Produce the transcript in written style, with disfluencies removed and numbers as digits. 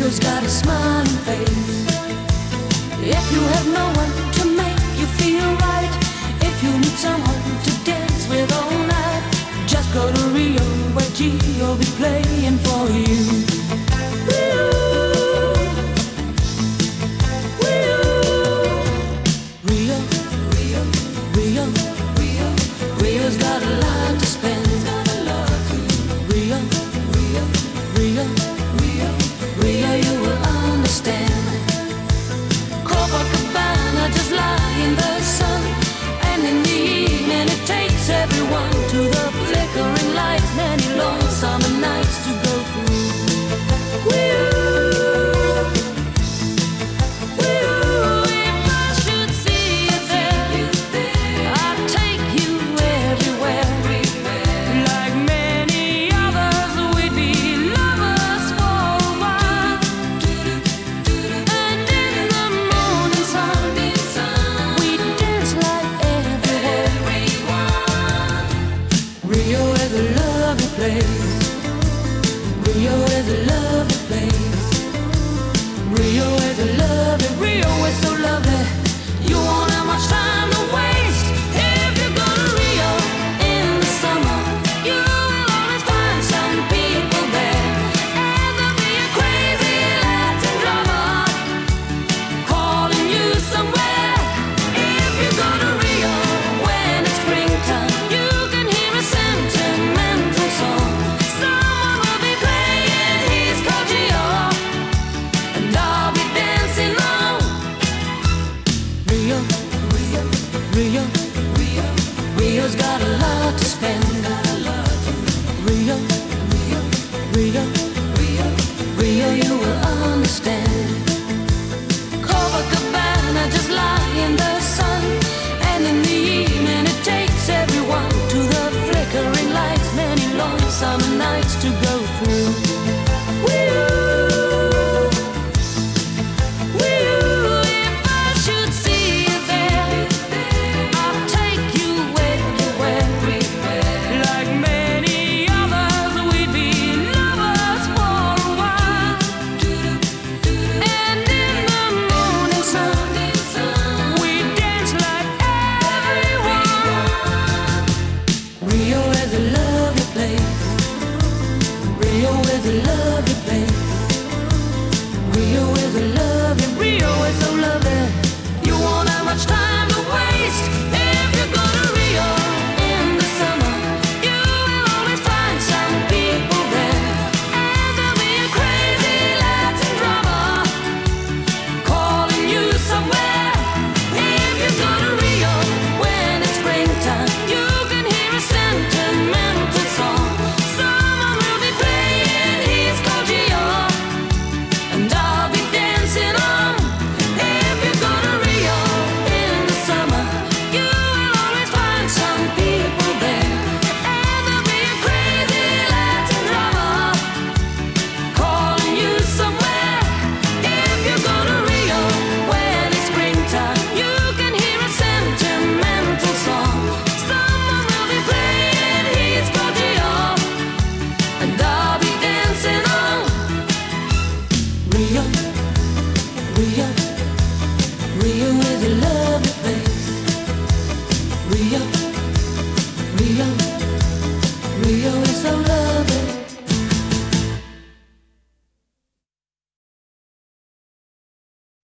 Rio's got a smiling face. If you have no one to make you feel right, if you need someone to dance with all night, just go to Rio, where Gio'll be playing for you. Rio, Rio, Rio, Rio, Rio, Rio. Rio's got a lot to spend. Rio, Rio, Rio, Rio, Rio, you will understand. Copacabana, just lie in the sun, and in the evening it takes everyone to the flickering lights. Many long summer nights to go through. Rio, Rio, if I should see you there, I'd take you everywhere. Like many others, we'd be lovers for a while. And in the morning sun, we'd dance like everyone. Rio is a lovely place. Rio is a lovely place. Rio is a lovely, Rio is so lovely. You won't have much time to waste. If you go to Rio in the summer, you will always find some people there. And there'll be a crazy Latin drummer calling you somewhere. If you go to Rio when it's springtime, you can hear a sentimental song. Someone will be playing, he's called Gio, and I'll be dancing on. Rio, Rio, Rio, Rio, Rio's got a lot to spend. Rio, Rio, Rio, Rio, Rio, you will understand. Copacabana, just lie in the sun, and in the evening it takes everyone to the flickering lights. Many long summer nights to go through. Rio, Rio, if I should see you there, I'll take you everywhere. Like many others, we'd be lovers for a while. And in the morning sun, we'd dance like everyone. Rio is a lovely place. Rio is a lovely place. Rio is a lovely, Rio is so lovely. You won't have much time to waste. If you go to Rio in the summer, you will always find some people there. And there'll be a crazy Latin drummer calling you somewhere. If you go to Rio when it's springtime, you can hear a sentimental song. Someone will be playing, he's called Gio, and I'll be dancing on. If you go to Rio in the summer, you will always find some people there. And there'll be a crazy Latin drummer calling you somewhere. If you go to Rio when it's springtime, you can hear a sentimental song. Someone will be playing, he's called Gio, and I'll be dancing on. Rio, Rio, Rio is a love.